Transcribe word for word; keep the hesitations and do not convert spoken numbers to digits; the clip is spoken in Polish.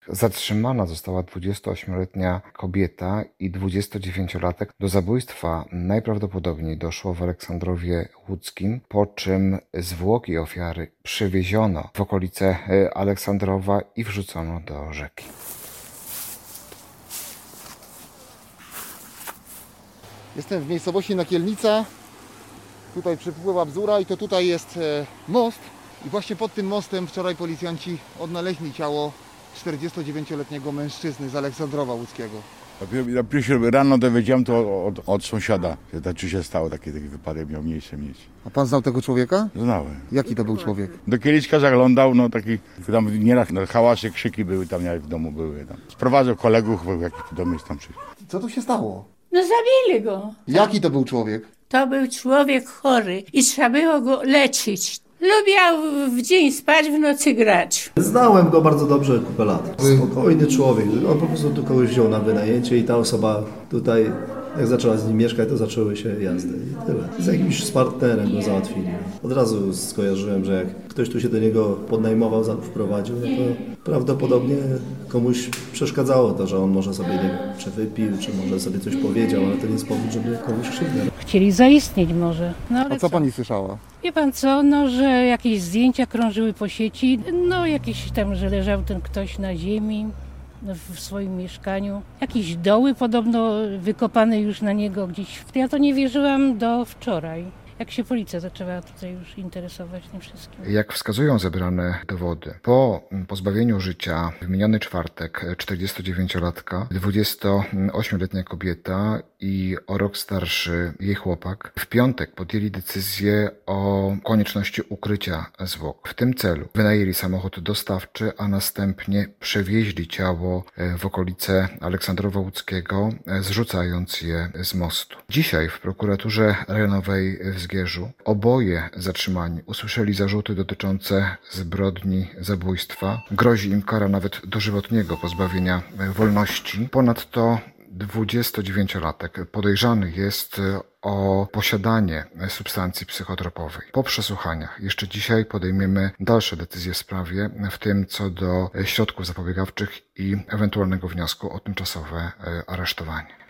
Zatrzymana została dwudziestoośmioletnia kobieta i dwudziestodziewięciolatek. Do zabójstwa najprawdopodobniej doszło w Aleksandrowie Łódzkim, po czym zwłoki ofiary przewieziono w okolice Aleksandrowa i wrzucono do rzeki. Jestem w miejscowości Nakielnica. Tutaj przypływa Bzura i to tutaj jest most. I właśnie pod tym mostem wczoraj policjanci odnaleźli ciało czterdziestodziewięcioletniego mężczyzny z Aleksandrowa Łódzkiego. Ja pierwszy rano dowiedziałem to od, od sąsiada, że tak czy się stało, taki, taki wypadek miał miejsce mieć. A pan znał tego człowieka? Znałem. Jaki to był człowiek? Do kieliszka zaglądał, no taki, tam nieraz no, hałasy, krzyki były tam, jak w domu były. Tam. Sprowadzał kolegów, bo jakiś dom jest tam przy. Co tu się stało? No zabili go. Jaki to był człowiek? To był człowiek chory i trzeba było go leczyć. Lubiał w dzień spać, w nocy grać. Znałem go bardzo dobrze kupę lat. Spokojny człowiek. On po prostu tu kogoś wziął na wynajęcie i ta osoba tutaj, jak zaczęła z nim mieszkać, to zaczęły się jazdy i tyle. Z jakimś partnerem go załatwili. Od razu skojarzyłem, że jak ktoś tu się do niego podnajmował, wprowadził, no to prawdopodobnie komuś przeszkadzało to, że on może sobie, nie wiem, czy wypił, czy może sobie coś powiedział, ale to nie jest powód, żeby komuś krzywdę robić. Chcieli zaistnieć może. No, ale A co pani słyszała? Wie pan co, no, że jakieś zdjęcia krążyły po sieci, no jakieś tam, że leżał ten ktoś na ziemi w swoim mieszkaniu. Jakieś doły podobno wykopane już na niego gdzieś. Ja to nie wierzyłam do wczoraj, jak się policja zaczęła tutaj już interesować tym wszystkim. Jak wskazują zebrane dowody, po pozbawieniu życia w miniony czwartek czterdziestodziewięciolatka, dwudziestoośmioletnia kobieta i o rok starszy jej chłopak, w piątek podjęli decyzję o konieczności ukrycia zwłok. W tym celu wynajęli samochód dostawczy, a następnie przewieźli ciało w okolice Aleksandrowa Łódzkiego, zrzucając je z mostu. Dzisiaj w prokuraturze rejonowej w Zgierzu oboje zatrzymani usłyszeli zarzuty dotyczące zbrodni zabójstwa. Grozi im kara nawet dożywotniego pozbawienia wolności. Ponadto dwudziestodziewięciolatek podejrzany jest o posiadanie substancji psychotropowej. Po przesłuchaniach jeszcze dzisiaj podejmiemy dalsze decyzje w sprawie, w tym co do środków zapobiegawczych i ewentualnego wniosku o tymczasowe aresztowanie.